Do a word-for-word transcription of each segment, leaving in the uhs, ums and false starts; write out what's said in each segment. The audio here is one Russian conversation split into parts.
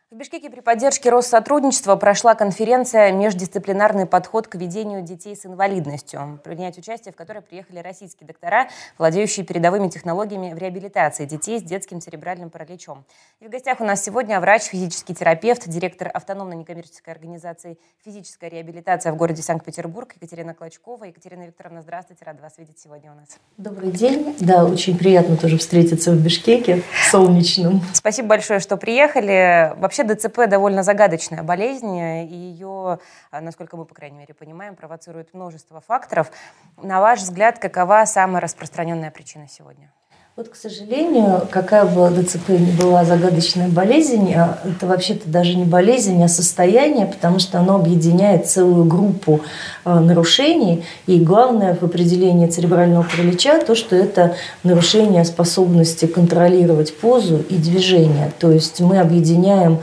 В Бишкеке при поддержке Россотрудничества прошла конференция «Междисциплинарный подход к ведению детей с инвалидностью», принять участие в которой приехали российские доктора, владеющие передовыми технологиями в реабилитации детей с детским церебральным параличом. И в гостях у нас сегодня врач, физический терапевт, директор автономной некоммерческой организации «Физическая реабилитация» в городе Санкт-Петербург Екатерина Клочкова. Екатерина Викторовна, здравствуйте, рада вас видеть сегодня у нас. Добрый день. Да, очень приятно тоже встретиться в Бишкеке солнечном. Спасибо большое, что приехали. Вообще ДЦП довольно загадочная болезнь, и ее, насколько мы, по крайней мере, понимаем, провоцирует множество факторов. На ваш взгляд, какова самая распространенная причина сегодня? Вот, к сожалению, какая бы ДЦП ни была загадочная болезнь, это вообще-то даже не болезнь, а состояние, потому что оно объединяет целую группу нарушений. И главное в определении церебрального паралича то, что это нарушение способности контролировать позу и движение. То есть мы объединяем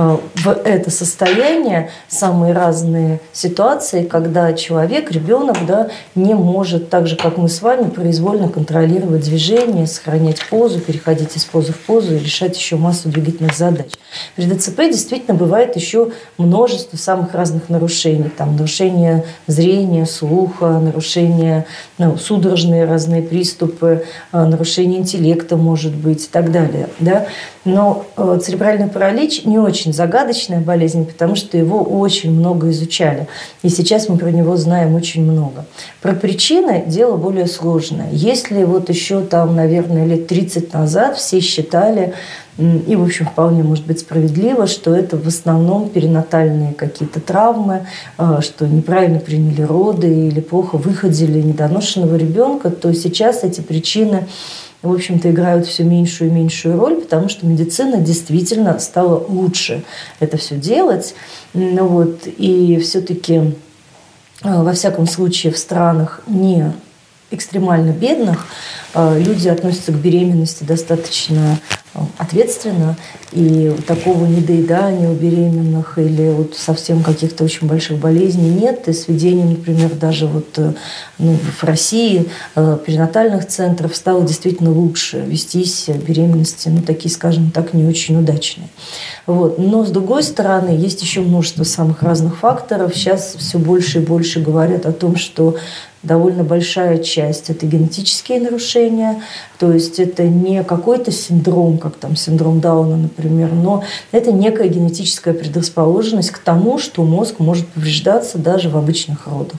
в это состояние самые разные ситуации, когда человек, ребенок, да, не может, так же, как мы с вами, произвольно контролировать движение, сохранять позу, переходить из позы в позу и решать еще массу двигательных задач. При ДЦП действительно бывает еще множество самых разных нарушений. Там нарушение зрения, слуха, нарушение, ну, судорожные разные приступы, нарушение интеллекта, может быть, и так далее. Да? Но э, церебральный паралич не очень загадочная болезнь, потому что его очень много изучали. И сейчас мы про него знаем очень много. Про причины дело более сложное. Если вот еще там, наверное, лет тридцать назад все считали, и, в общем, вполне может быть справедливо, что это в основном перинатальные какие-то травмы, что неправильно приняли роды или плохо выходили недоношенного ребенка, то сейчас эти причины, в общем-то, играют все меньшую и меньшую роль, потому что медицина действительно стала лучше это все делать. Ну, вот, и все-таки, во всяком случае, в странах не экстремально бедных люди относятся к беременности достаточно ответственно, и такого недоедания у беременных или вот совсем каких-то очень больших болезней нет. И с введением, например, даже вот, ну, в России перинатальных центров стало действительно лучше вестись беременности, ну, такие, скажем так, не очень удачные. Вот. Но, с другой стороны, есть еще множество самых разных факторов. Сейчас все больше и больше говорят о том, что довольно большая часть – это генетические нарушения, то есть это не какой-то синдром, как там синдром Дауна, например, но это некая генетическая предрасположенность к тому, что мозг может повреждаться даже в обычных родах,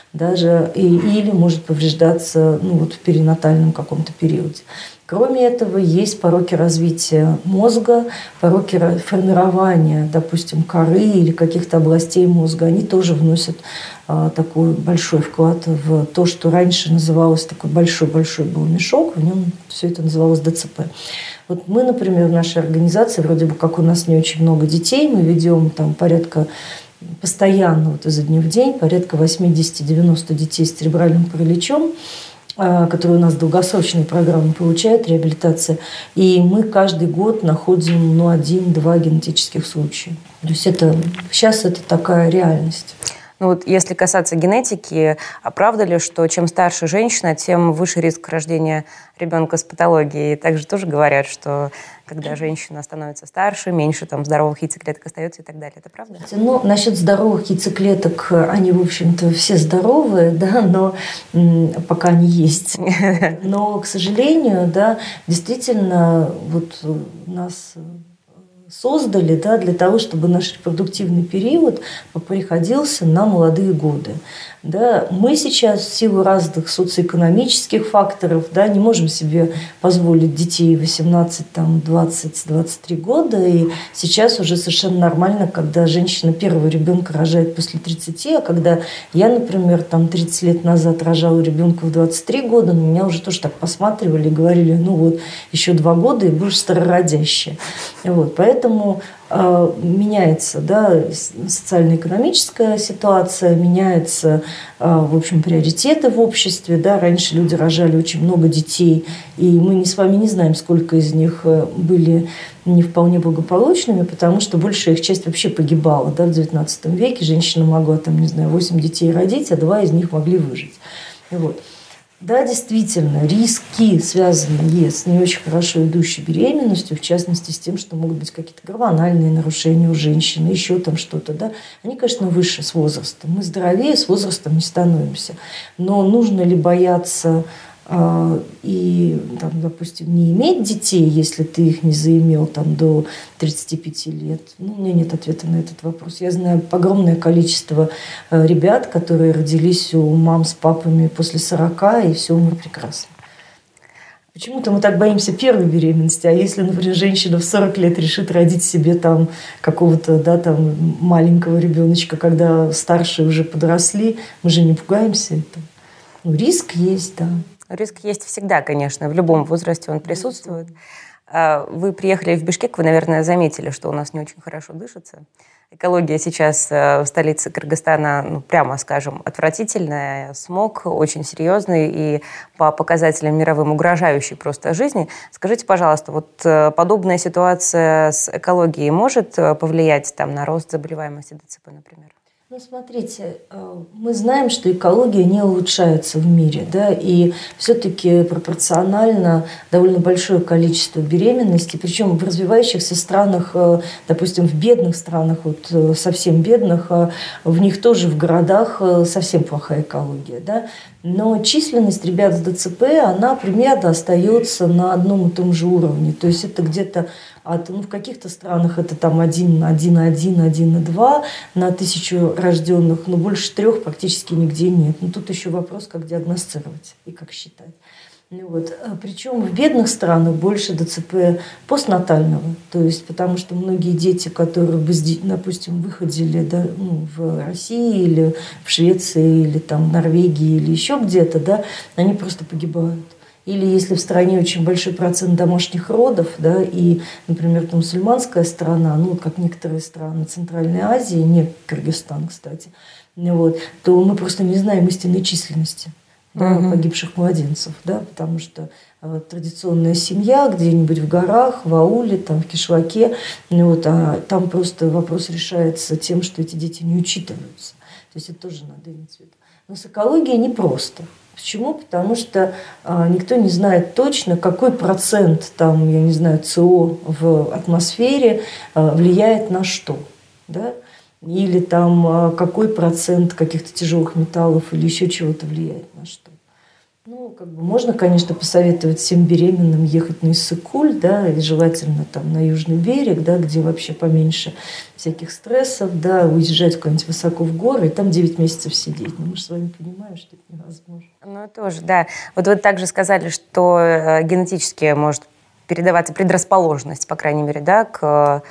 даже, и, или может повреждаться, ну, вот в перинатальном каком-то периоде. Кроме этого, есть пороки развития мозга, пороки формирования, допустим, коры или каких-то областей мозга. Они тоже вносят а, такой большой вклад в то, что раньше называлось такой большой-большой был мешок, в нем все это называлось ДЦП. Вот мы, например, в нашей организации, вроде бы как у нас не очень много детей, мы ведем там порядка постоянно, вот изо дня в день, порядка восемьдесят-девяносто детей с церебральным параличом, которые у нас долгосрочные программы получают, реабилитация. И мы каждый год находим, ну, один-два генетических случая. То есть это, сейчас это такая реальность. Ну вот если касаться генетики, а правда ли, что чем старше женщина, тем выше риск рождения ребенка с патологией? И также тоже говорят, что когда женщина становится старше, меньше там здоровых яйцеклеток остается и так далее. Это правда? Ну, насчет здоровых яйцеклеток, они, в общем-то, все здоровые, да, но пока они есть. Но, к сожалению, да, действительно, вот нас создали, да, для того, чтобы наш репродуктивный период приходился на молодые годы. Да. Мы сейчас в силу разных социоэкономических факторов, да, не можем себе позволить детей восемнадцать, двадцать, двадцать три года. И сейчас уже совершенно нормально, когда женщина первого ребенка рожает после тридцати, а когда я, например, там, тридцать лет назад рожала ребенка в двадцать три года, на меня уже тоже так посматривали и говорили, ну вот, еще два года и будешь старородящая. Вот, поэтому э, меняется, да, социально-экономическая ситуация, меняется, э, в общем, приоритеты в обществе. Да. Раньше люди рожали очень много детей, и мы не, с вами не знаем, сколько из них были не вполне благополучными, потому что большая их часть вообще погибала. Да. В девятнадцатом веке женщина могла, там, не знаю, восемь детей родить, а два из них могли выжить. Вот. Да, действительно, риски, связанные с не очень хорошо идущей беременностью, в частности, с тем, что могут быть какие-то гормональные нарушения у женщины, еще там что-то, да, они, конечно, выше с возрастом. Мы здоровее с возрастом не становимся. Но нужно ли бояться и, там, допустим, не иметь детей, если ты их не заимел там, до тридцати пяти лет? Ну, у меня нет ответа на этот вопрос. Я знаю огромное количество ребят, которые родились у мам с папами после сорока, и все у них прекрасно. Почему-то мы так боимся первой беременности, а если, например, женщина в сорок лет решит родить себе там какого-то, да, там, маленького ребеночка, когда старшие уже подросли, мы же не пугаемся этого. Ну, риск есть, да. Риск есть всегда, конечно, в любом возрасте он присутствует. Вы приехали в Бишкек, вы, наверное, заметили, что у нас не очень хорошо дышится. Экология сейчас в столице Кыргызстана, ну, прямо скажем, отвратительная. Смог очень серьезный и по показателям мировым угрожающий просто жизни. Скажите, пожалуйста, вот подобная ситуация с экологией может повлиять там, на рост заболеваемости ДЦП, например? Ну, смотрите, мы знаем, что экология не улучшается в мире, да, и все-таки пропорционально довольно большое количество беременностей, причем в развивающихся странах, допустим, в бедных странах, вот совсем бедных, в них тоже в городах совсем плохая экология, да. Но численность ребят с ДЦП, она примерно остается на одном и том же уровне. То есть это где-то от, ну, в каких-то странах это там один, один, один, один, два на тысячу рожденных, но больше трех практически нигде нет. Но тут еще вопрос, как диагностировать и как считать. Ну, вот. Причем в бедных странах больше ДЦП постнатального. То есть, потому что многие дети, которые, допустим, выходили, да, ну, в России или в Швеции, или там в Норвегии, или еще где-то, да, они просто погибают. Или если в стране очень большой процент домашних родов, да, и, например, там мусульманская страна, ну, как некоторые страны Центральной Азии, не Кыргызстан, кстати, вот, то мы просто не знаем истинной численности. Да, угу. Погибших младенцев, да, потому что э, традиционная семья где-нибудь в горах, в ауле, там, в кишлаке, вот, а там просто вопрос решается тем, что эти дети не учитываются. То есть это тоже надо иметь в виду. Но с экологией непросто. Почему? Потому что э, никто не знает точно, какой процент там, я не знаю, СО в атмосфере э, влияет на что, да? Или там какой процент каких-то тяжелых металлов или еще чего-то влияет на что. Ну, как бы можно, конечно, посоветовать всем беременным ехать на Иссык-Куль, да, и желательно там на Южный берег, да, где вообще поменьше всяких стрессов, да, уезжать куда-нибудь высоко в горы и там девять месяцев сидеть. Но мы же с вами понимаем, что это невозможно. Ну, тоже, да. Вот вы также сказали, что генетически может передаваться предрасположенность, по крайней мере, да, к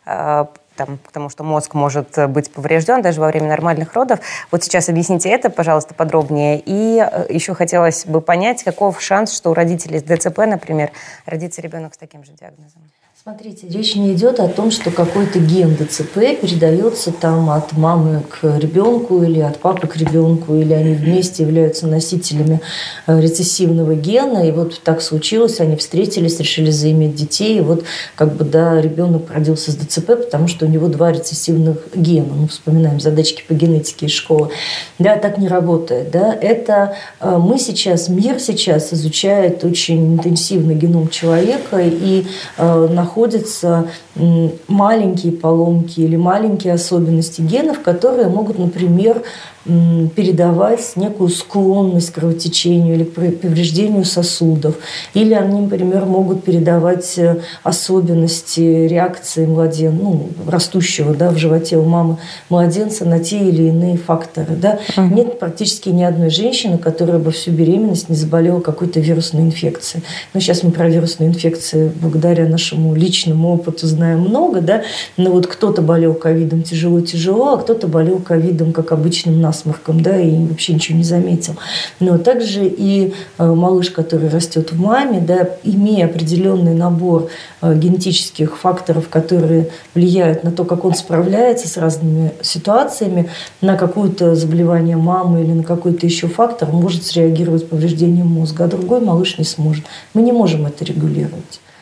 Там, потому что мозг может быть поврежден даже во время нормальных родов. Вот сейчас объясните это, пожалуйста, подробнее. И еще хотелось бы понять, каков шанс, что у родителей с ДЦП, например, родится ребенок с таким же диагнозом. Смотрите, речь не идет о том, что какой-то ген ДЦП передается там от мамы к ребенку или от папы к ребенку, или они вместе являются носителями рецессивного гена, и вот так случилось, они встретились, решили заиметь детей, и вот как бы, да, ребенок родился с ДЦП, потому что у него два рецессивных гена. Ну, вспоминаем задачки по генетике из школы. Да, так не работает. Да. Это мы сейчас, мир сейчас изучает очень интенсивно геном человека и находится находятся маленькие поломки или маленькие особенности генов, которые могут, например, передавать некую склонность к кровотечению или к повреждению сосудов. Или они, например, могут передавать особенности реакции младенца, ну, растущего, да, в животе у мамы младенца на те или иные факторы. Да. Uh-huh. Нет практически ни одной женщины, которая бы всю беременность не заболела какой-то вирусной инфекцией. Но сейчас мы про вирусные инфекции благодаря нашему личному опыту знаем много, да. Но вот кто-то болел ковидом тяжело-тяжело, а кто-то болел ковидом как обычным насморком, да, и вообще ничего не заметил. Но также и малыш, который растет в маме, да, имея определенный набор генетических факторов, которые влияют на то, как он справляется с разными ситуациями, на какое-то заболевание мамы или на какой-то еще фактор, может среагировать повреждением мозга, а другой малыш не сможет. Мы не можем это регулировать.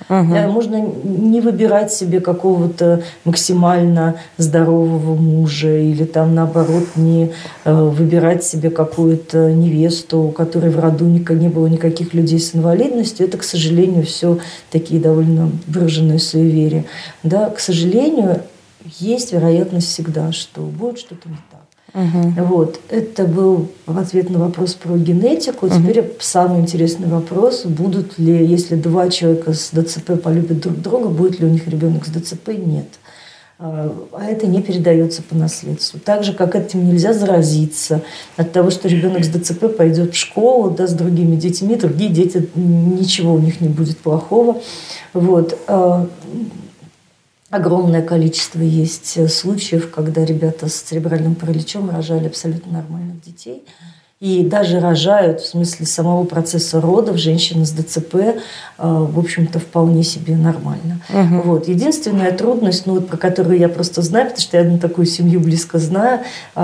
Угу. Да, можно не выбирать себе какого-то максимально здорового мужа или там наоборот не э, выбирать себе какую-то невесту, у которой в роду не было никаких людей с инвалидностью. Это, к сожалению, все такие довольно выраженные суеверия. Да, к сожалению, есть вероятность всегда, что будет что-то не так. Угу. Вот. Это был ответ на вопрос про генетику. Угу. Теперь самый интересный вопрос. Будут ли, если два человека с ДЦП полюбят друг друга, будет ли у них ребенок с ДЦП? Нет. А это не передается по наследству. Так же, как этим нельзя заразиться от того, что ребенок с ДЦП пойдет в школу, да, с другими детьми, другие дети, ничего у них не будет плохого. Вот. Огромное количество есть случаев, когда ребята с церебральным параличом рожали абсолютно нормальных детей. И даже рожают, в смысле самого процесса родов, женщины с ДЦП, в общем-то, вполне себе нормально. Угу. Вот. Единственная трудность, ну, вот, про которую я просто знаю, потому что я одну такую семью близко знаю,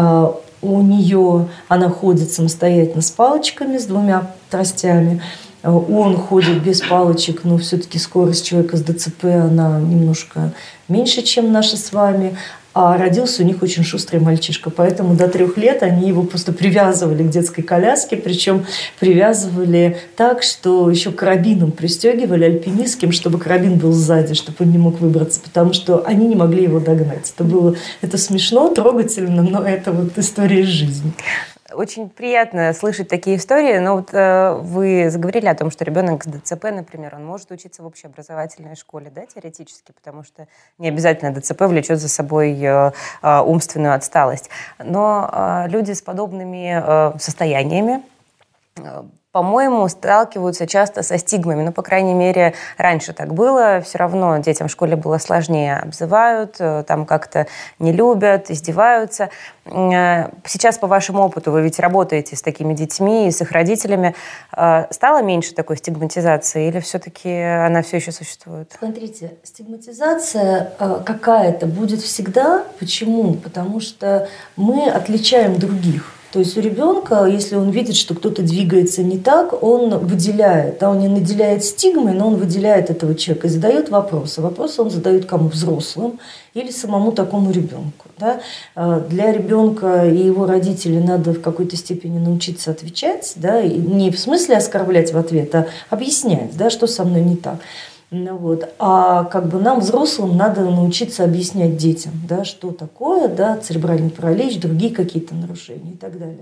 у нее, она ходит самостоятельно с палочками, с двумя тростями. Он ходит без палочек, но все-таки скорость человека с ДЦП, она немножко меньше, чем наша с вами. А родился у них очень шустрый мальчишка. Поэтому до трех лет они его просто привязывали к детской коляске. Причем привязывали так, что еще карабином пристегивали альпинистским, чтобы карабин был сзади, чтобы он не мог выбраться. Потому что они не могли его догнать. Это было это смешно, трогательно, но это вот история из жизни. Очень приятно слышать такие истории, но вот э, вы заговорили о том, что ребенок с ДЦП, например, он может учиться в общеобразовательной школе, да, теоретически, потому что не обязательно ДЦП влечет за собой э, э, умственную отсталость. Но э, люди с подобными э, состояниями, э, по-моему, сталкиваются часто со стигмами. Ну, по крайней мере, раньше так было. Все равно детям в школе было сложнее. Обзывают, там как-то не любят, издеваются. Сейчас, по вашему опыту, вы ведь работаете с такими детьми и с их родителями. Стало меньше такой стигматизации или все-таки она все еще существует? Смотрите, стигматизация какая-то будет всегда. Почему? Потому что мы отличаем других. То есть у ребенка, если он видит, что кто-то двигается не так, он выделяет, да, он не наделяет стигмой, но он выделяет этого человека и задает вопросы. Вопросы он задает кому? Взрослым или самому такому ребенку. Да? Для ребенка и его родителей надо в какой-то степени научиться отвечать, да, и не в смысле оскорблять в ответ, а объяснять, да, что со мной не так. Ну, вот. А как бы нам, взрослым, надо научиться объяснять детям, да, что такое, да, церебральный паралич, другие какие-то нарушения и так далее.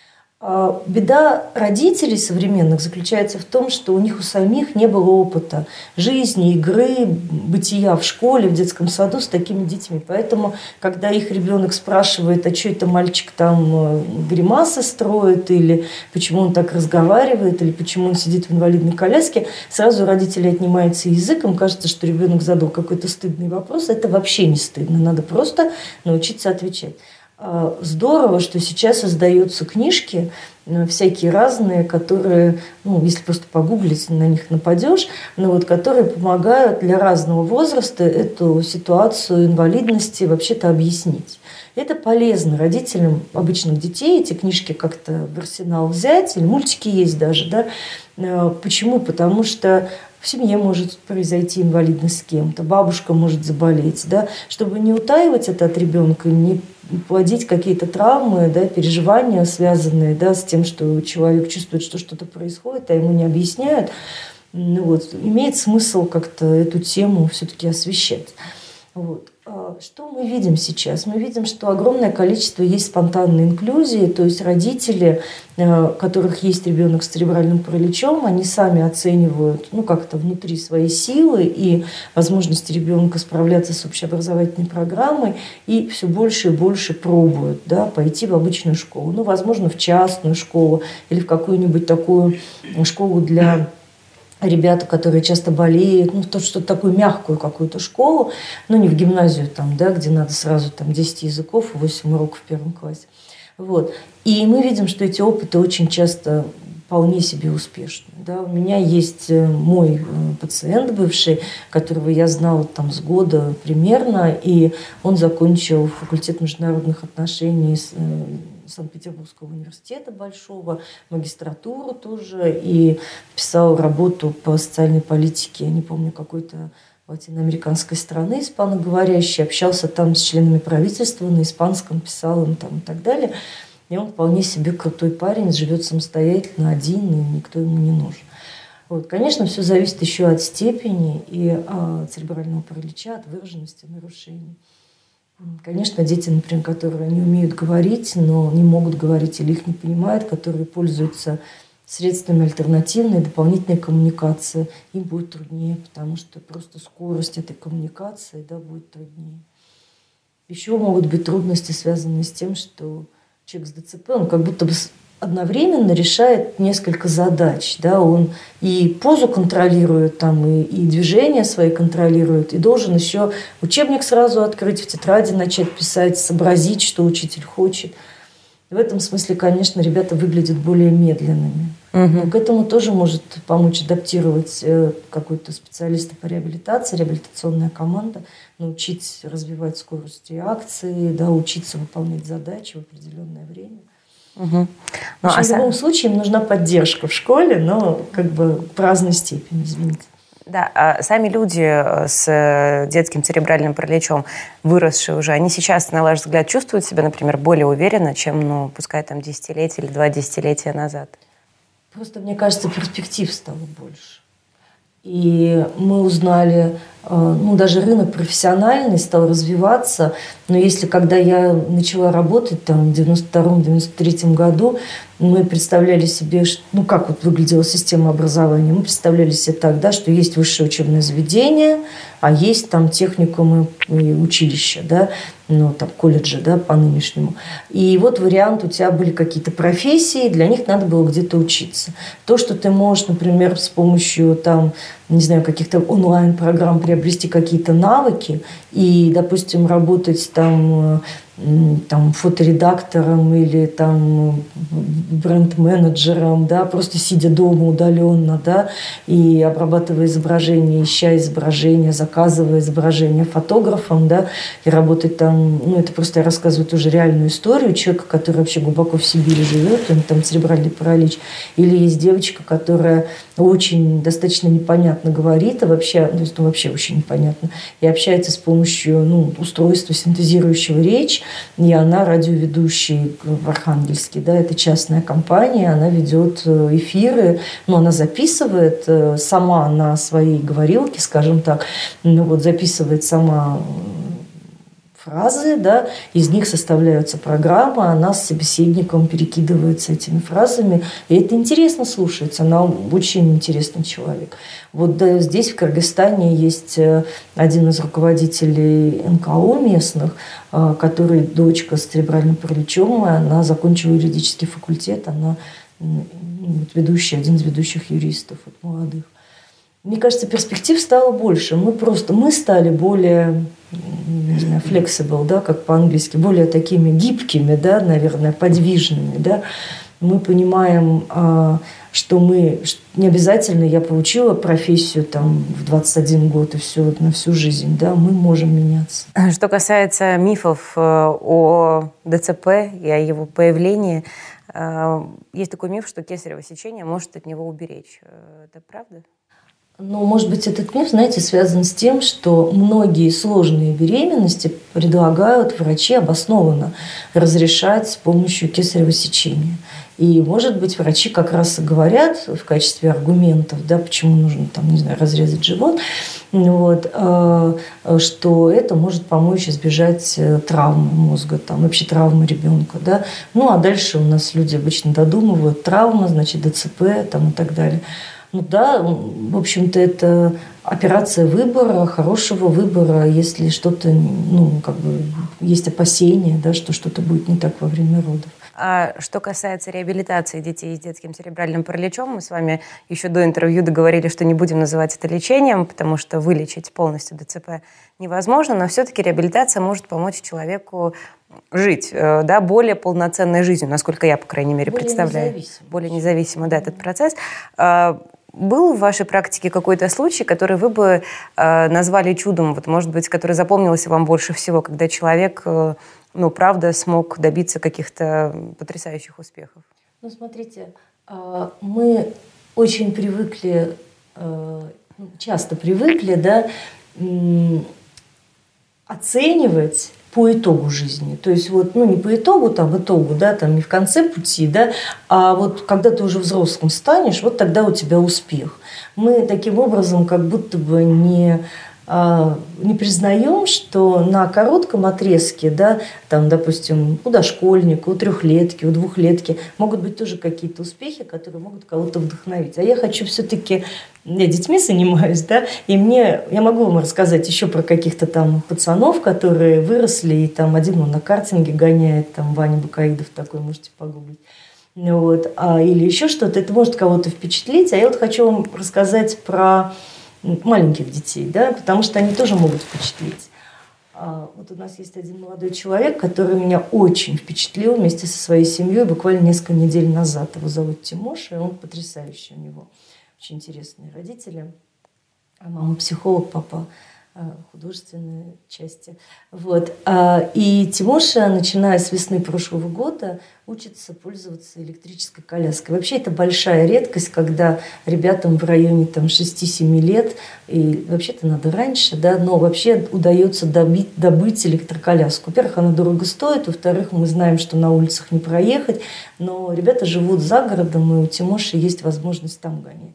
А беда родителей современных заключается в том, что у них у самих не было опыта жизни, игры, бытия в школе, в детском саду с такими детьми. Поэтому, когда их ребенок спрашивает, а что это мальчик там гримасы строит, или почему он так разговаривает, или почему он сидит в инвалидной коляске, сразу у родителей отнимается язык, им кажется, что ребенок задал какой-то стыдный вопрос. Это вообще не стыдно, надо просто научиться отвечать. Здорово, что сейчас издаются книжки всякие разные, которые, ну, если просто погуглить, на них нападешь, но вот которые помогают для разного возраста эту ситуацию инвалидности вообще-то объяснить. Это полезно родителям обычных детей, эти книжки как-то в арсенал взять, или мультики есть даже, да. Почему? Потому что в семье может произойти инвалидность с кем-то, бабушка может заболеть, да, чтобы не утаивать это от ребенка, не плодить какие-то травмы, да, переживания, связанные, да, с тем, что человек чувствует, что что-то происходит, а ему не объясняют. Ну, вот, имеет смысл как-то эту тему все-таки освещать. Вот. Что мы видим сейчас? Мы видим, что огромное количество есть спонтанной инклюзии, то есть родители, у которых есть ребенок с церебральным параличом, они сами оценивают, ну, как-то внутри своей силы и возможности ребенка справляться с общеобразовательной программой и все больше и больше пробуют, да, пойти в обычную школу, ну, возможно, в частную школу или в какую-нибудь такую школу для ребята, которые часто болеют, ну, то, что такую мягкую какую-то школу, ну, не в гимназию, там, да, где надо сразу там, десять языков, восемь уроков в первом классе. Вот. И мы видим, что эти опыты очень часто вполне себе успешны. Да. У меня есть мой пациент бывший, которого я знала там, с года примерно, и он закончил факультет международных отношений с Санкт-Петербургского университета большого, магистратуру тоже, и писал работу по социальной политике, я не помню, какой-то латиноамериканской страны, испаноговорящей, общался там с членами правительства, на испанском писал им там и так далее. И он вполне себе крутой парень, живет самостоятельно, один, и никто ему не нужен. Вот. Конечно, все зависит еще от степени и от церебрального паралича, от выраженности нарушений. Конечно, дети, например, которые не умеют говорить, но не могут говорить или их не понимают, которые пользуются средствами альтернативной, дополнительной коммуникации, им будет труднее, потому что просто скорость этой коммуникации, да, будет труднее. Еще могут быть трудности, связанные с тем, что человек с ДЦП, он как будто бы одновременно решает несколько задач. Да? Он и позу контролирует, там, и, и движения свои контролирует, и должен еще учебник сразу открыть, в тетради начать писать, сообразить, что учитель хочет. В этом смысле, конечно, ребята выглядят более медленными. Угу. Но к этому тоже может помочь адаптировать какой-то специалист по реабилитации, реабилитационная команда, научить развивать скорость реакции, да, учиться выполнять задачи в определенное время. Угу. Ну, общем, а в любом сам... случае им нужна поддержка в школе, но как бы в разной степени, извините. Да, а сами люди с детским церебральным параличом, выросшие уже, они сейчас, на ваш взгляд, чувствуют себя, например, более уверенно, чем, ну, пускай там десятилетия или два десятилетия назад? Просто, мне кажется, перспектив стало больше. И мы узнали, ну, даже рынок профессиональный стал развиваться. Но если когда я начала работать там, в девяносто втором — девяносто третьем году, мы представляли себе, ну, как вот выглядела система образования. Мы представляли себе тогда, что есть высшее учебное заведение, а есть там техникумы и училища, да, ну, там, колледжи, да, по-нынешнему. И вот вариант, у тебя были какие-то профессии, для них надо было где-то учиться. То, что ты можешь, например, с помощью, там, не знаю, каких-то онлайн-программ приобрести какие-то навыки и, допустим, работать там, там фоторедактором или там бренд-менеджером, да, просто сидя дома удаленно, да, и обрабатывая изображения, ища изображения, заказывая изображения фотографом, да, и работать там, ну, это просто я рассказываю тоже реальную историю человека, который вообще глубоко в Сибири живет, он там церебральный паралич, или есть девочка, которая очень достаточно непонятно говорит, а вообще, то есть, ну, вообще очень непонятно, и общается с помощью, ну, устройства, синтезирующего речь, и она радиоведущий в Архангельске, да, это частная компания, она ведет эфиры, но она записывает сама на своей говорилке, скажем так, ну, вот записывает сама фразы, да, из них составляются программы, она с собеседником перекидывается этими фразами, и это интересно слушается, она очень интересный человек. Вот да, здесь, в Кыргызстане, есть один из руководителей эн ка о местных, который дочка с церебральным параличом, она закончила юридический факультет, она ведущая, один из ведущих юристов, вот, молодых. Мне кажется, перспектив стало больше. Мы просто, мы стали более, не знаю, flexible, да, как по-английски, более такими гибкими, да, наверное, подвижными, да. Мы понимаем, что мы, не обязательно я получила профессию там в двадцать один год и все, на всю жизнь, да, мы можем меняться. Что касается мифов о ДЦП и о его появлении, есть такой миф, что кесарево сечение может от него уберечь. Это правда? Ну, может быть, этот миф, знаете, связан с тем, что многие сложные беременности предлагают врачи обоснованно разрешать с помощью кесарево сечения. И, может быть, врачи как раз и говорят в качестве аргументов, да, почему нужно, там, не знаю, разрезать живот, вот, что это может помочь избежать травмы мозга, там, вообще травмы ребенка. Да. Ну, а дальше у нас люди обычно додумывают: травма, значит, ДЦП там, и так далее. Ну да, в общем-то, это операция выбора, хорошего выбора, если что-то, ну, как бы, есть опасения, да, что что-то будет не так во время родов. А что касается реабилитации детей с детским церебральным параличом, мы с вами еще до интервью договорились, что не будем называть это лечением, потому что вылечить полностью ДЦП невозможно, но все-таки реабилитация может помочь человеку жить, да, более полноценной жизнью, насколько я, по крайней мере, более представляю. Независимо. Более независимо, да, этот процесс. Был в вашей практике какой-то случай, который вы бы э, назвали чудом, вот, может быть, который запомнился вам больше всего, когда человек э, ну, правда, смог добиться каких-то потрясающих успехов? Ну, смотрите, мы очень привыкли, часто привыкли, да, оценивать по итогу жизни. То есть вот, ну, не по итогу, там, в итогу, да, там, не в конце пути, да, а вот когда ты уже взрослым станешь, вот тогда у тебя успех. Мы таким образом как будто бы не, а, не признаем, что на коротком отрезке, да, там, допустим, у дошкольника, у трехлетки, у двухлетки могут быть тоже какие-то успехи, которые могут кого-то вдохновить. А я хочу все-таки... Я детьми занимаюсь, да, и мне, я могу вам рассказать еще про каких-то там пацанов, которые выросли, и там один он на картинге гоняет, там Ваня Бакаидов такой, можете погуглить, вот, а, или еще что-то, это может кого-то впечатлить, а я вот хочу вам рассказать про маленьких детей, да, потому что они тоже могут впечатлить. А, вот у нас есть один молодой человек, который меня очень впечатлил вместе со своей семьей буквально несколько недель назад, его зовут Тимоша, и он потрясающий у него. Очень интересные родители. Мама психолог, папа художественной части. Вот. И Тимоша, начиная с весны прошлого года, учится пользоваться электрической коляской. Вообще это большая редкость, когда ребятам в районе там, шести-семи лет, и вообще-то надо раньше, да, но вообще удается добить, добыть электроколяску. Во-первых, она дорого стоит, во-вторых, мы знаем, что на улицах не проехать, но ребята живут за городом, и у Тимоши есть возможность там гонять.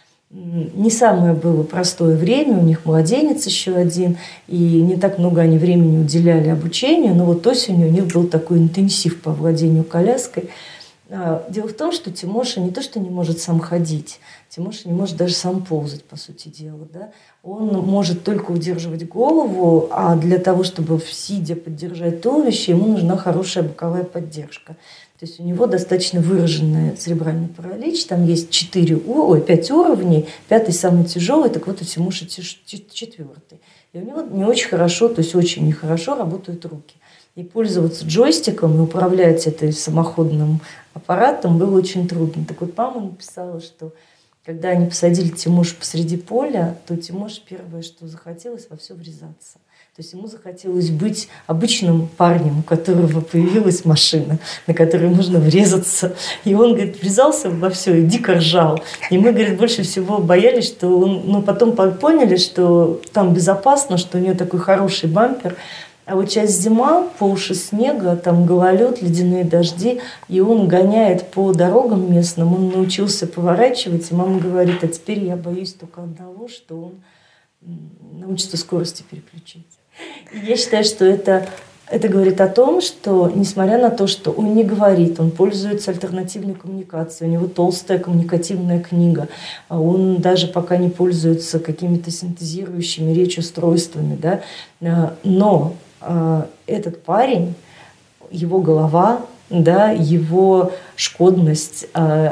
Не самое было простое время, у них младенец еще один, и не так много они времени уделяли обучению, но вот осенью у них был такой интенсив по владению коляской. Дело в том, что Тимоша не то, что не может сам ходить, Тимоша не может даже сам ползать, по сути дела. Да? Он может только удерживать голову, а для того, чтобы сидя поддержать туловище, ему нужна хорошая боковая поддержка. То есть у него достаточно выраженный церебральный паралич, там есть четыре, ой, пять уровней, пятый самый тяжелый, так вот у Тимоши четвертый. И у него не очень хорошо, то есть очень нехорошо работают руки. И пользоваться джойстиком и управлять этой самоходным аппаратом было очень трудно. Так вот мама написала, что когда они посадили Тимошу посреди поля, то Тимоше первое, что захотелось, во все врезаться. То есть ему захотелось быть обычным парнем, у которого появилась машина, на которой можно врезаться. И он, говорит, врезался во все и дико ржал. И мы, говорит, больше всего боялись, что он... Ну, потом поняли, что там безопасно, что у него такой хороший бампер. А вот сейчас зима, по уши снега, там гололед, ледяные дожди, и он гоняет по дорогам местным, он научился поворачивать, и мама говорит, а теперь я боюсь только одного, что он научится скорости переключить. И я считаю, что это, это говорит о том, что, несмотря на то, что он не говорит, он пользуется альтернативной коммуникацией, у него толстая коммуникативная книга, он даже пока не пользуется какими-то синтезирующими речь-устройствами, да, но этот парень, его голова, да, его шкодность,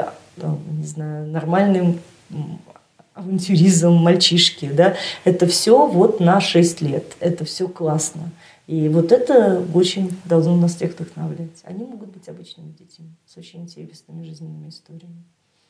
не знаю, нормальным авантюризм мальчишки, да, это все вот на шесть лет, это все классно. И вот это очень должно нас всех вдохновлять. Они могут быть обычными детьми с очень интересными жизненными историями.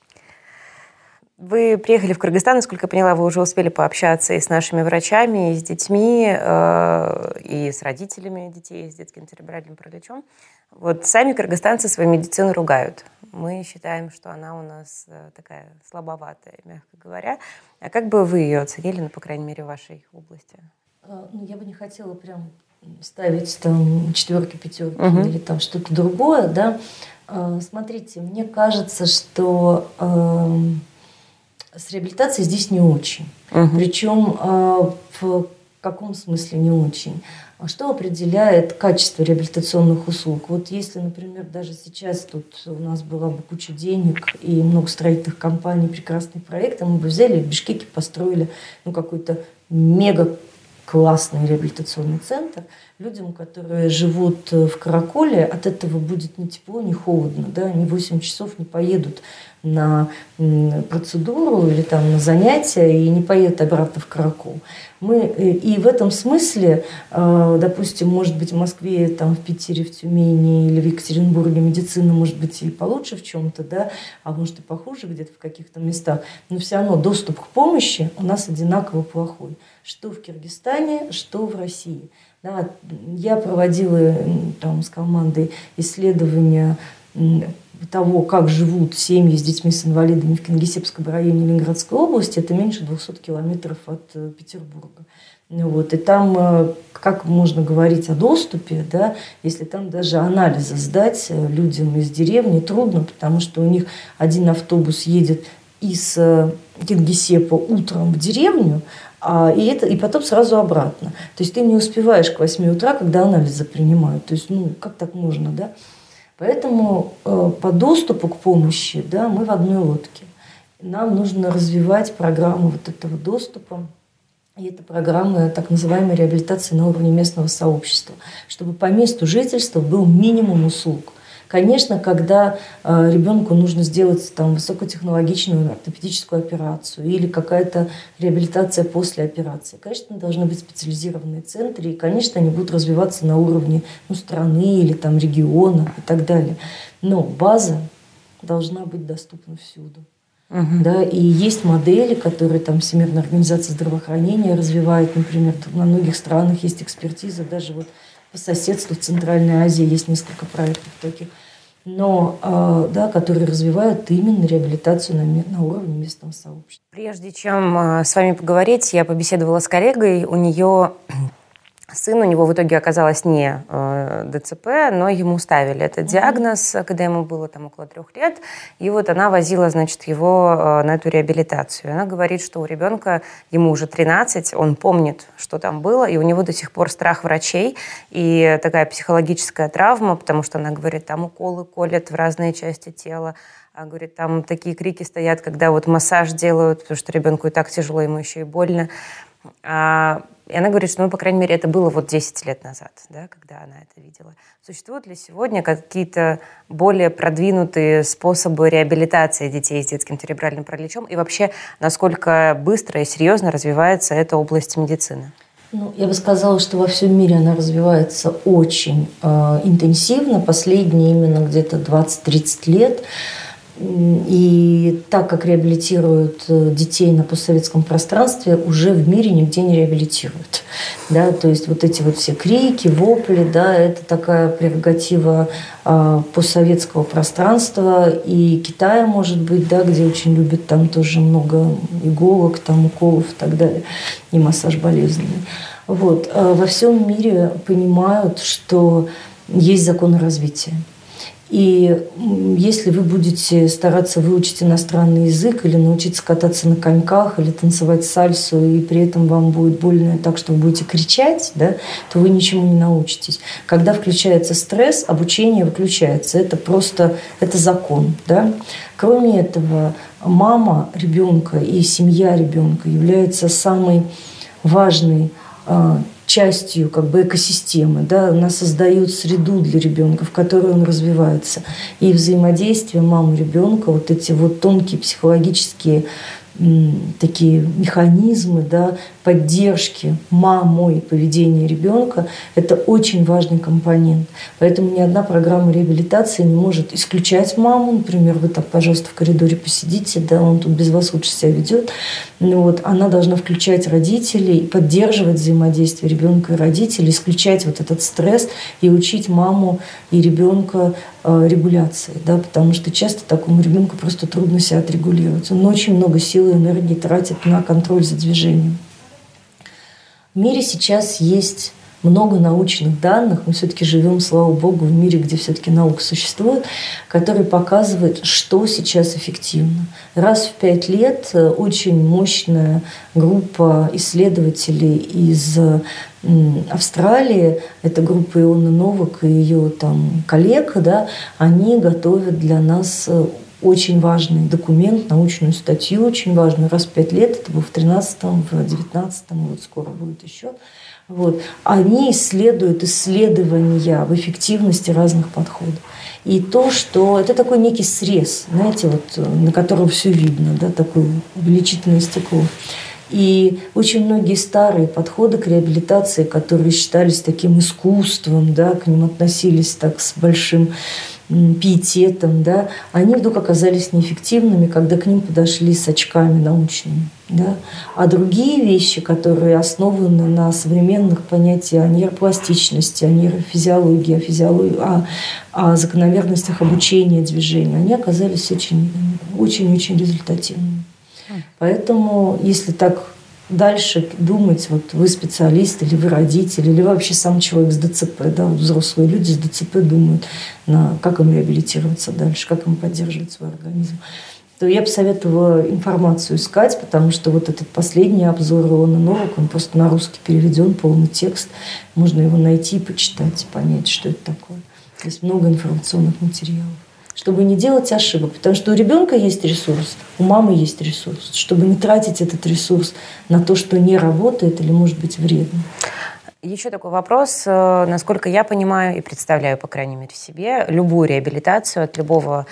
Вы приехали в Кыргызстан, насколько я поняла, вы уже успели пообщаться и с нашими врачами, и с детьми, э, и с родителями детей с детским церебральным параличом. Вот сами кыргызстанцы свою медицину ругают. Мы считаем, что она у нас такая слабоватая, мягко говоря. А как бы вы ее оценили, ну, по крайней мере, в вашей области? Ну, я бы не хотела прям ставить там четверки, пятерки угу. или там что-то другое, да. Смотрите, мне кажется, что э, с реабилитацией здесь не очень. Угу. Причем э, в каком смысле не очень? Что определяет качество реабилитационных услуг? Вот если, например, даже сейчас тут у нас была бы куча денег и много строительных компаний, прекрасный проект, мы бы взяли и в Бишкеке построили ну, какой-то мега классный реабилитационный центр. Людям, которые живут в Караколе, от этого будет ни тепло, ни холодно. Да? Они восемь часов не поедут на процедуру или там, на занятия и не поедут обратно в Каракол. Мы, и в этом смысле, допустим, может быть, в Москве, там, в Питере, в Тюмени или в Екатеринбурге медицина может быть и получше в чем-то, да, а может и похуже где-то в каких-то местах, но все равно доступ к помощи у нас одинаково плохой. Что в Киргизстане, что в России. Да, я проводила там с командой исследования того, как живут семьи с детьми с инвалидами в Кингисеппском районе Ленинградской области. Это меньше двухсот километров от Петербурга. Вот. И там, как можно говорить о доступе, да, если там даже анализы сдать людям из деревни трудно, потому что у них один автобус едет из Кингисеппа утром в деревню, а, и, это, и потом сразу обратно. То есть ты не успеваешь к восьми утра, когда анализы принимают. То есть, ну, как так можно, да? Поэтому э, по доступу к помощи, да, мы в одной лодке. Нам нужно развивать программу вот этого доступа. И это программы так называемой реабилитации на уровне местного сообщества, чтобы по месту жительства был минимум услуг. Конечно, когда э, ребенку нужно сделать там, высокотехнологичную ортопедическую операцию или какая-то реабилитация после операции, конечно, должны быть специализированные центры, и, конечно, они будут развиваться на уровне ну, страны или там, региона и так далее. Но база должна быть доступна всюду. Uh-huh. Да, и есть модели, которые там Всемирная организация здравоохранения развивает, например, на многих странах есть экспертиза, даже вот по соседству в Центральной Азии есть несколько проектов таких, но, э, да, которые развивают именно реабилитацию на, на уровне местного сообщества. Прежде чем э, с вами поговорить, я побеседовала с коллегой, у нее сын, у него в итоге оказалось не э, ДЦП, но ему ставили этот диагноз, mm-hmm. когда ему было там около трех лет. И вот она возила, значит, его э, на эту реабилитацию. Она говорит, что у ребенка, ему уже тринадцать, он помнит, что там было, и у него до сих пор страх врачей и такая психологическая травма, потому что она говорит, там уколы колят в разные части тела. А, говорит, там такие крики стоят, когда вот массаж делают, потому что ребенку и так тяжело, ему еще и больно. А, И она говорит, что, ну, по крайней мере, это было вот десять лет назад, да, когда она это видела. Существуют ли сегодня какие-то более продвинутые способы реабилитации детей с детским церебральным параличом? И вообще, насколько быстро и серьезно развивается эта область медицины? Ну, я бы сказала, что во всем мире она развивается очень э, интенсивно, последние именно где-то двадцать-тридцать лет. И так как реабилитируют детей на постсоветском пространстве, уже в мире нигде не реабилитируют. Да, то есть вот эти вот все крики, вопли, да, это такая прерогатива э, постсоветского пространства и Китая, может быть, да, где очень любят там тоже много иголок, там уколов и так далее, и массаж болезненный. Вот. А во всем мире понимают, что есть законы развития. И если вы будете стараться выучить иностранный язык или научиться кататься на коньках, или танцевать сальсу, и при этом вам будет больно так, что вы будете кричать, да, то вы ничему не научитесь. Когда включается стресс, обучение выключается. Это просто это закон. Да? Кроме этого, мама ребенка и семья ребенка являются самой важной частью как бы экосистемы, да, она создает среду для ребенка, в которой он развивается. И взаимодействие мамы и ребенка, вот эти вот тонкие психологические м, такие механизмы, да, поддержки мамой поведения ребенка, это очень важный компонент. Поэтому ни одна программа реабилитации не может исключать маму. Например, вы там, пожалуйста, в коридоре посидите, да, он тут без вас лучше себя ведет. Ну, вот, она должна включать родителей, поддерживать взаимодействие ребенка и родителей, исключать вот этот стресс и учить маму и ребенка э, регуляции, да, потому что часто такому ребенку просто трудно себя отрегулировать. Он очень много сил и энергии тратит на контроль за движением. В мире сейчас есть много научных данных, мы все-таки живем, слава богу, в мире, где все-таки наука существует, которые показывают, что сейчас эффективно. Раз в пять лет очень мощная группа исследователей из Австралии, это группа Ионы Новак и ее там коллег, да, они готовят для нас очень важный документ, научную статью, очень важную, раз в пять лет, это было в тринадцатом, в девятнадцатом, вот скоро будет еще. Вот. Они исследуют исследования в эффективности разных подходов. И то, что это такой некий срез, знаете, вот, на котором все видно, да, такое увеличительное стекло. И очень многие старые подходы к реабилитации, которые считались таким искусством, да, к ним относились так с большим пиететом, да, они вдруг оказались неэффективными, когда к ним подошли с очками научными. Да? А другие вещи, которые основаны на современных понятиях о нейропластичности, о нейрофизиологии, о, физиологии, о, о закономерностях обучения движению, они оказались очень-очень результативными. Поэтому, если так дальше думать, вот вы специалист, или вы родитель, или вообще сам человек с ДЦП, да, вот взрослые люди с ДЦП думают, на, как им реабилитироваться дальше, как им поддерживать свой организм, то я бы советовала информацию искать, потому что вот этот последний обзор Илона Новак, он просто на русский переведен, полный текст, можно его найти, почитать, понять, что это такое. Есть много информационных материалов. Чтобы не делать ошибок. Потому что у ребенка есть ресурс, у мамы есть ресурс. Чтобы не тратить этот ресурс на то, что не работает или может быть вредно. Еще такой вопрос. Насколько я понимаю и представляю, по крайней мере, себе, любую реабилитацию от любого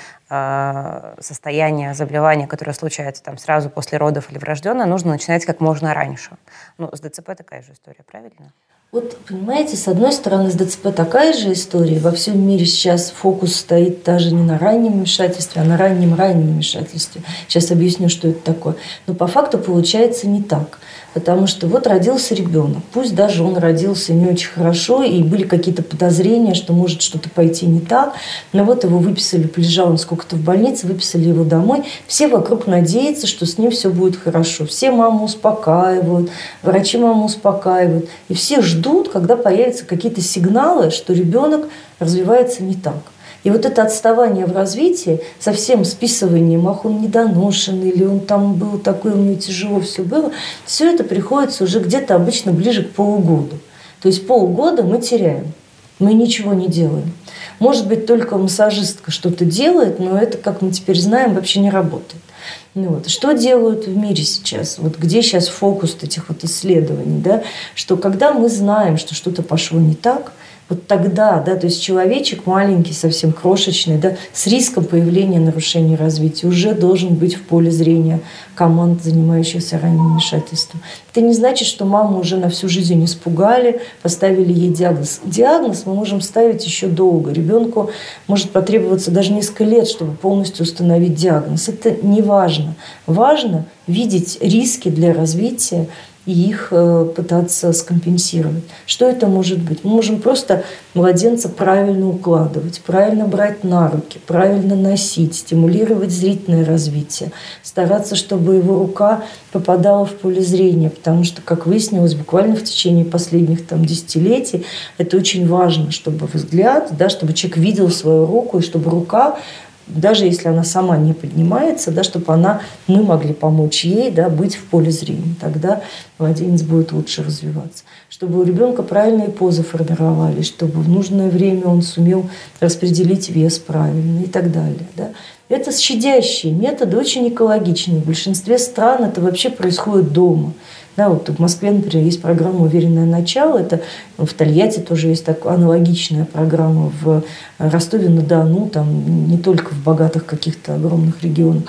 э, состояния, заболевания, которое случается там, сразу после родов или врожденно, нужно начинать как можно раньше. Ну, с ДЦП такая же история, правильно? Вот, понимаете, с одной стороны, с ДЦП такая же история. Во всем мире сейчас фокус стоит даже не на раннем вмешательстве, а на раннем-раннем вмешательстве. Сейчас объясню, что это такое. Но по факту получается не так. Потому что вот родился ребенок. Пусть даже он родился не очень хорошо, и были какие-то подозрения, что может что-то пойти не так. Но вот его выписали, полежал он сколько-то в больнице, выписали его домой. Все вокруг надеются, что с ним все будет хорошо. Все маму успокаивают, врачи маму успокаивают. И все ждут, когда появятся какие-то сигналы, что ребенок развивается не так. И вот это отставание в развитии со всем списыванием, ах, он недоношен, или он там был такой, у него тяжело все было, все это приходится уже где-то обычно ближе к полугоду. То есть полгода мы теряем, мы ничего не делаем. Может быть, только массажистка что-то делает, но это, как мы теперь знаем, вообще не работает. Ну вот. Что делают в мире сейчас? Вот где сейчас фокус этих вот исследований? Да? Что когда мы знаем, что что-то пошло не так, вот тогда, да, то есть человечек маленький, совсем крошечный, да, с риском появления нарушений развития уже должен быть в поле зрения команд, занимающихся ранним вмешательством. Это не значит, что маму уже на всю жизнь испугали, поставили ей диагноз. Диагноз мы можем ставить еще долго. Ребенку может потребоваться даже несколько лет, чтобы полностью установить диагноз. Это не важно. Важно видеть риски для развития и их пытаться скомпенсировать. Что это может быть? Мы можем просто младенца правильно укладывать, правильно брать на руки, правильно носить, стимулировать зрительное развитие, стараться, чтобы его рука попадала в поле зрения, потому что, как выяснилось, буквально в течение последних там, десятилетий это очень важно, чтобы взгляд, да, чтобы человек видел свою руку, и чтобы рука, даже если она сама не поднимается, да, чтобы она, мы могли помочь ей, да, быть в поле зрения. Тогда младенец будет лучше развиваться. Чтобы у ребенка правильные позы формировались, чтобы в нужное время он сумел распределить вес правильно и так далее. Да. Это щадящие методы, очень экологичные. В большинстве стран это вообще происходит дома. Да, вот в Москве, например, есть программа «Уверенное начало». Это в Тольятти тоже есть такая аналогичная программа. В Ростове-на-Дону, там не только в богатых каких-то огромных регионах.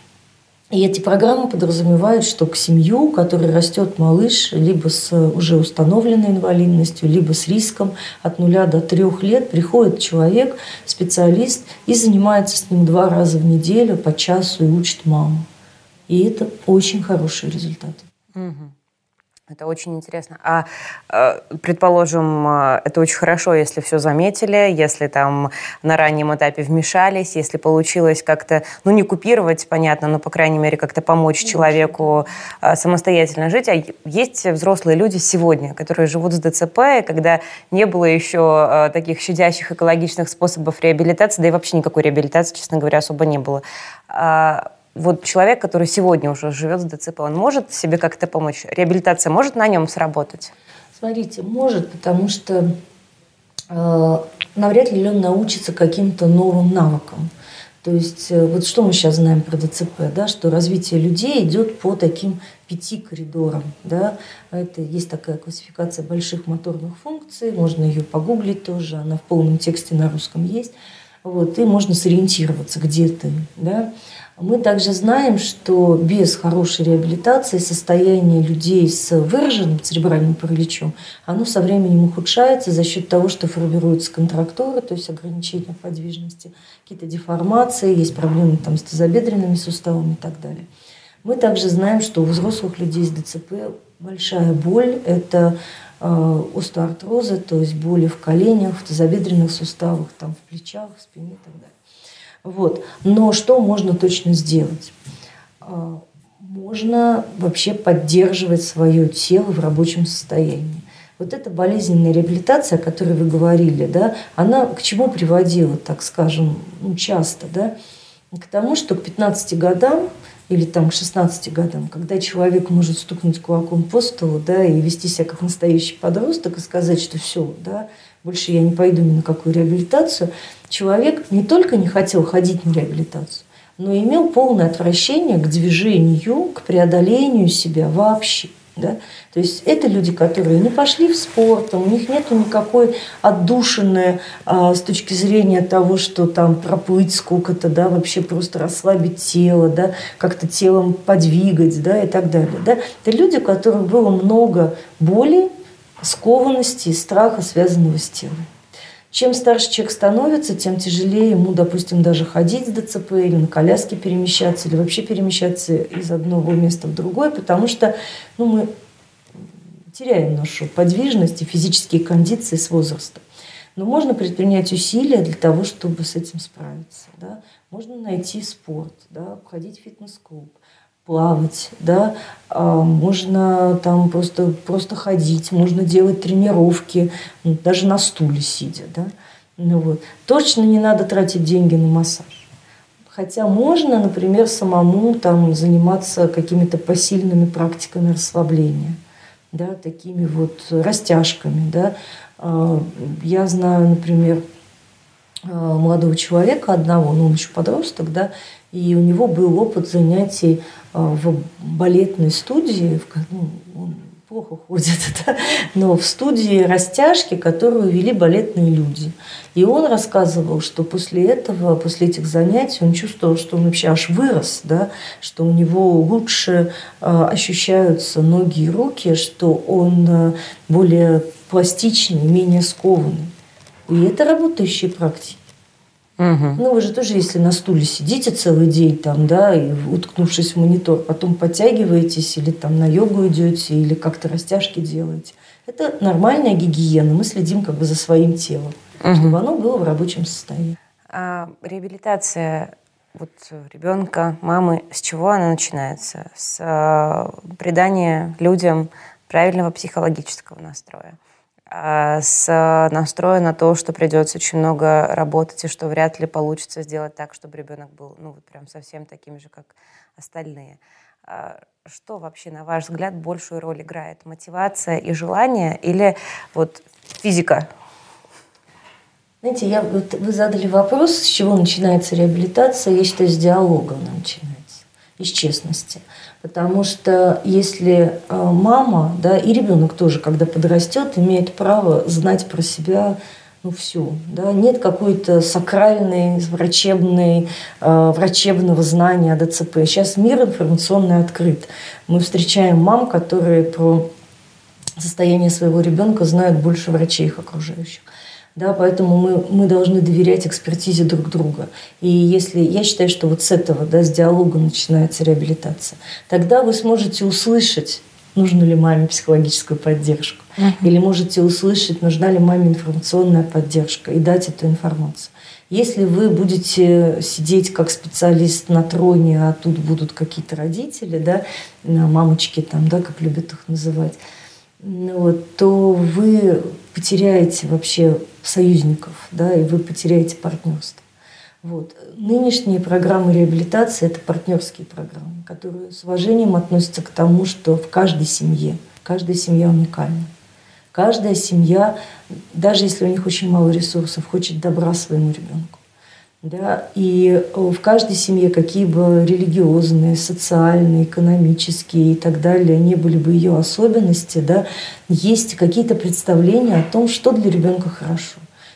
И эти программы подразумевают, что к семью, у которой растет малыш, либо с уже установленной инвалидностью, либо с риском от нуля до трех лет, приходит человек, специалист, и занимается с ним два раза в неделю по часу и учит маму. И это очень хорошие результаты. Угу. Это очень интересно. А, предположим, это очень хорошо, если все заметили, если там на раннем этапе вмешались, если получилось как-то, ну, не купировать, понятно, но, по крайней мере, как-то помочь человеку самостоятельно жить. А есть взрослые люди сегодня, которые живут с ДЦП, когда не было еще таких щадящих экологичных способов реабилитации, да и вообще никакой реабилитации, честно говоря, особо не было. Вот человек, который сегодня уже живет с ДЦП, он может себе как-то помочь? Реабилитация может на нем сработать? Смотрите, может, потому что э, навряд ли он научится каким-то новым навыкам. То есть э, вот что мы сейчас знаем про ДЦП, да, что развитие людей идет по таким пяти коридорам. Да. Это, есть такая классификация больших моторных функций, можно ее погуглить тоже, она в полном тексте на русском есть. Вот, и можно сориентироваться, где ты. Да? Мы также знаем, что без хорошей реабилитации состояние людей с выраженным церебральным параличом, оно со временем ухудшается за счет того, что формируются контрактуры, то есть ограничения подвижности, какие-то деформации, есть проблемы там, с тазобедренными суставами и так далее. Мы также знаем, что у взрослых людей с ДЦП большая боль – это э, остеоартрозы, то есть боли в коленях, в тазобедренных суставах, там, в плечах, в спине и так далее. Вот. Но что можно точно сделать? Можно вообще поддерживать свое тело в рабочем состоянии. Вот эта болезненная реабилитация, о которой вы говорили, да, она к чему приводила, так скажем, ну, часто? Да? К тому, что к пятнадцати годам или там, к шестнадцати годам, когда человек может стукнуть кулаком по столу, да, и вести себя как настоящий подросток и сказать, что все, да, больше я не пойду ни на какую реабилитацию, человек не только не хотел ходить на реабилитацию, но имел полное отвращение к движению, к преодолению себя вообще. Да? То есть это люди, которые не пошли в спорт, у них нет никакой отдушины а, с точки зрения того, что там проплыть сколько-то, да, вообще просто расслабить тело, да, как-то телом подвигать, да, и так далее. Да? Это люди, у которых было много боли, скованности и страха, связанного с телом. Чем старше человек становится, тем тяжелее ему, допустим, даже ходить с ДЦП или на коляске перемещаться, или вообще перемещаться из одного места в другое, потому что ну, мы теряем нашу подвижность и физические кондиции с возрастом. Но можно предпринять усилия для того, чтобы с этим справиться. Да? Можно найти спорт, да? Ходить в фитнес-клуб, плавать, да, а можно там просто, просто ходить, можно делать тренировки, даже на стуле сидя, да. Ну, вот. Точно не надо тратить деньги на массаж. Хотя можно, например, самому там заниматься какими-то посильными практиками расслабления, да, такими вот растяжками, да. Я знаю, например, молодого человека одного, ну, он еще подросток, да, и у него был опыт занятий в балетной студии, ну, он плохо ходит, да, но в студии растяжки, которую вели балетные люди. И он рассказывал, что после этого, после этих занятий он чувствовал, что он вообще аж вырос, да, что у него лучше ощущаются ноги и руки, что он более пластичный, менее скованный. И это работающие практики. Угу. Ну, вы же тоже, если на стуле сидите целый день, там, да, и уткнувшись в монитор, потом подтягиваетесь, или там на йогу идете, или как-то растяжки делаете. Это нормальная гигиена. Мы следим как бы за своим телом, угу. чтобы оно было в рабочем состоянии. А реабилитация вот ребенка, мамы, с чего она начинается? С а, придания людям правильного психологического настроя. С настроя на то, что придется очень много работать и что вряд ли получится сделать так, чтобы ребенок был ну, вот прям совсем таким же, как остальные. Что вообще, на ваш взгляд, большую роль играет? Мотивация и желание или вот физика? Знаете, я, вот вы задали вопрос, с чего начинается реабилитация. Я считаю, с диалога она начинается, из честности. Потому что если мама, да, и ребенок тоже, когда подрастет, имеет право знать про себя ну, все. Да? Нет какой-то сакральной, врачебной, врачебного знания о ДЦП. Сейчас мир информационный открыт. Мы встречаем мам, которые про состояние своего ребенка знают больше врачей их окружающих. Да, поэтому мы, мы должны доверять экспертизе друг друга. И если я считаю, что вот с этого, да, с диалога начинается реабилитация, тогда вы сможете услышать, нужна ли маме психологическую поддержку, uh-huh. или можете услышать, нужна ли маме информационная поддержка, и дать эту информацию. Если вы будете сидеть как специалист на троне, а тут будут какие-то родители, да, мамочки, там, да, как любят их называть, вот, то вы потеряете вообще союзников, да, и вы потеряете партнерство. Вот. Нынешние программы реабилитации – это партнерские программы, которые с уважением относятся к тому, что в каждой семье, каждая семья уникальна. Каждая семья, даже если у них очень мало ресурсов, хочет добра своему ребенку. Да? И в каждой семье, какие бы религиозные, социальные, экономические и так далее не были бы ее особенности, да, есть какие-то представления о том, что для ребенка хорошо.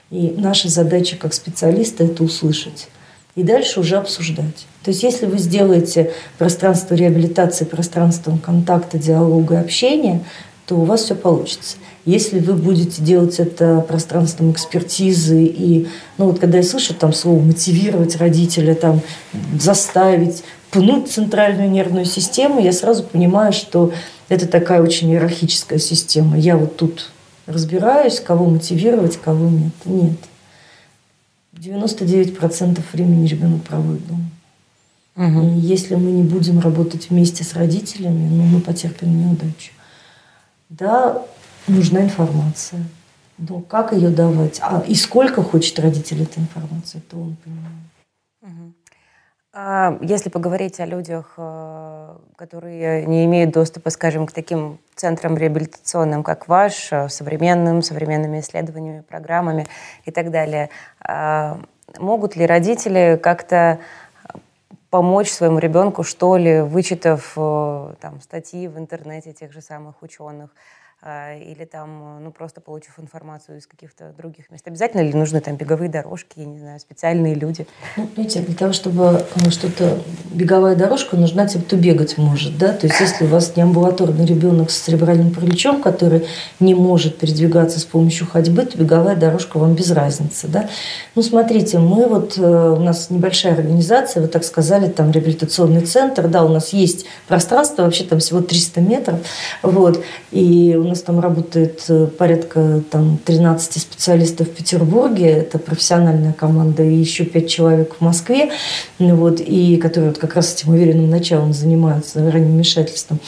И наша задача как специалиста – это услышать. И дальше уже обсуждать. То есть если вы сделаете пространство реабилитации пространством контакта, диалога и общения, то у вас все получится. Если вы будете делать это пространством экспертизы и, ну вот когда я слышу там слово мотивировать родителя, там заставить, пнуть центральную нервную систему, я сразу понимаю, что это такая очень иерархическая система. Я вот тут разбираюсь, кого мотивировать, кого нет. Нет. девяносто девять процентов времени ребенок проводит дома. Угу. И если мы не будем работать вместе с родителями, ну, мы потерпим неудачу. Да, нужна информация. Но как ее давать? А и сколько хочет родитель этой информации, то он понимает. Угу. А если поговорить о людях, которые не имеют доступа, скажем, к таким центрам реабилитационным, как ваш, современным, современными исследованиями, программами и так далее, могут ли родители как-то помочь своему ребенку, что ли, вычитав там, статьи в интернете тех же самых ученых, или там, ну, просто получив информацию из каких-то других мест? Обязательно ли нужны там беговые дорожки, я не знаю, специальные люди? Ну, видите, для того, чтобы ну, что-то... Беговая дорожка нужна тем, кто бегать может, да? То есть если у вас не амбулаторный ребенок с церебральным параличом, который не может передвигаться с помощью ходьбы, то беговая дорожка вам без разницы, да? Ну, смотрите, мы вот... У нас небольшая организация, вы так сказали, там реабилитационный центр, да, у нас есть пространство, вообще там всего триста метров, вот, и у нас там работает порядка там, тринадцать специалистов в Петербурге, это профессиональная команда, и еще пять человек в Москве, вот, и которые вот как раз этим уверенным началом занимаются, ранним вмешательством.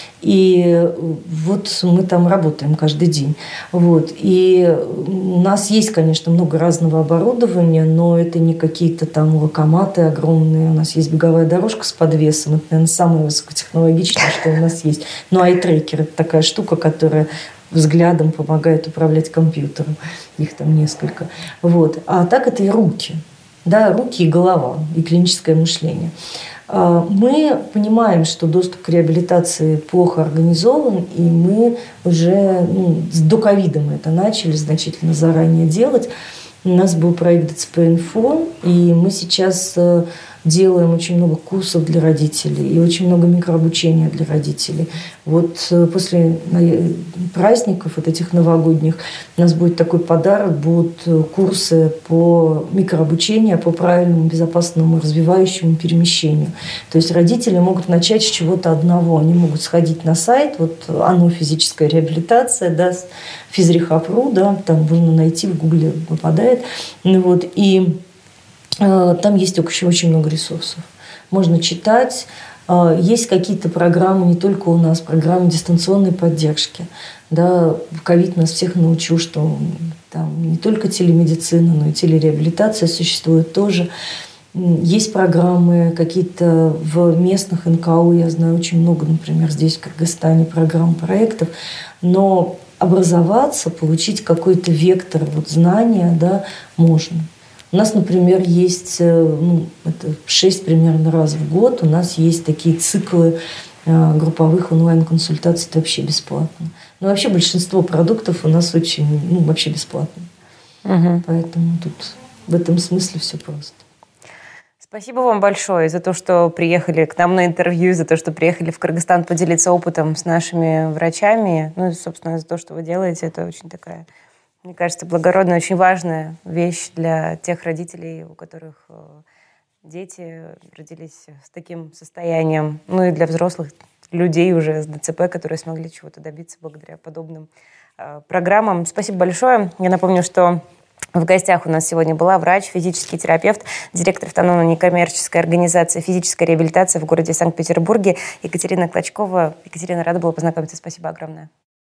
И вот мы там работаем каждый день. Вот. И у нас есть, конечно, много разного оборудования, но это не какие-то там локоматы огромные. У нас есть беговая дорожка с подвесом. Это, наверное, самое высокотехнологичное, что у нас есть. Ну, айтрекер – это такая штука, которая взглядом помогает управлять компьютером. Их там несколько. Вот. А так это и руки. Да, руки и голова, и клиническое мышление. Мы понимаем, что доступ к реабилитации плохо организован, и мы уже ну, до ковида мы это начали значительно заранее делать. У нас был проект ДЦП-инфо, и мы сейчас делаем очень много курсов для родителей и очень много микрообучения для родителей. Вот после праздников, вот этих новогодних, у нас будет такой подарок, будут курсы по микрообучению, по правильному, безопасному, развивающему перемещению. То есть родители могут начать с чего-то одного. Они могут сходить на сайт, вот ОНО «Физическая реабилитация», да, физрехаб.ру, да, там можно найти, в Гугле попадает. Ну, вот, и там есть очень, очень много ресурсов. Можно читать. Есть какие-то программы, не только у нас, программы дистанционной поддержки. Да, ковид нас всех научил, что там не только телемедицина, но и телереабилитация существует тоже. Есть программы какие-то в местных эн ка о, я знаю очень много, например, здесь в Кыргызстане программ, проектов. Но образоваться, получить какой-то вектор вот, знания, да, можно. У нас, например, есть ну, это шесть примерно раз в год, у нас есть такие циклы э, групповых онлайн-консультаций, это вообще бесплатно. Но вообще большинство продуктов у нас очень, ну, вообще бесплатно. Угу. Поэтому тут в этом смысле все просто. Спасибо вам большое за то, что приехали к нам на интервью, за то, что приехали в Кыргызстан поделиться опытом с нашими врачами. Ну и, собственно, за то, что вы делаете. Это очень такая... Мне кажется, благородная, очень важная вещь для тех родителей, у которых дети родились с таким состоянием. Ну и для взрослых людей уже с ДЦП, которые смогли чего-то добиться благодаря подобным программам. Спасибо большое. Я напомню, что в гостях у нас сегодня была врач, физический терапевт, директор автономной некоммерческой организации «Физическая реабилитация» в городе Санкт-Петербурге Екатерина Клочкова. Екатерина, рада была познакомиться. Спасибо огромное.